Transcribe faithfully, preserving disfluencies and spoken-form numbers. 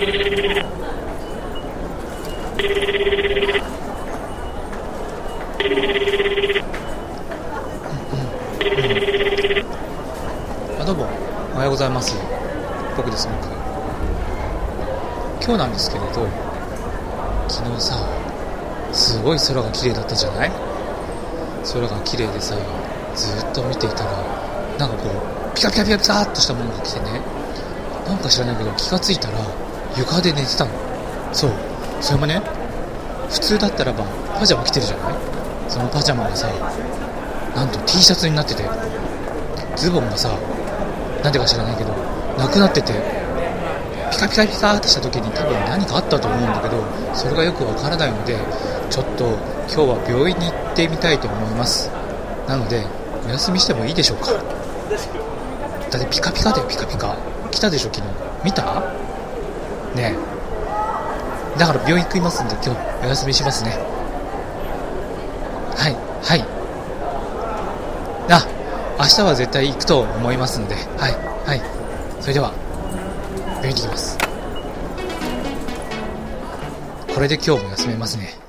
あ、どうもおはようございます。僕です。僕今日なんですけれど、昨日さ、すごい空が綺麗だったじゃない。空が綺麗でさ、ずっと見ていたら、なんかこうピカピカピカピカっとしたものが来てね、なんか知らないけど気がついたら床で寝てたの。そう、それもね、普通だったらばパジャマ着てるじゃない。そのパジャマがさ、なんと T シャツになってて、ズボンがさ、なんでか知らないけどなくなってて、ピカピカピカってした時に多分何かあったと思うんだけど、それがよくわからないので、ちょっと今日は病院に行ってみたいと思います。なのでお休みしてもいいでしょうか。だってピカピカだよ、ピカピカ来たでしょ昨日。見たねえ。だから病院行きますんで今日お休みしますね。はいはいあ、明日は絶対行くと思いますので、はいはい、それでは病院に行きます。これで今日も休めますね。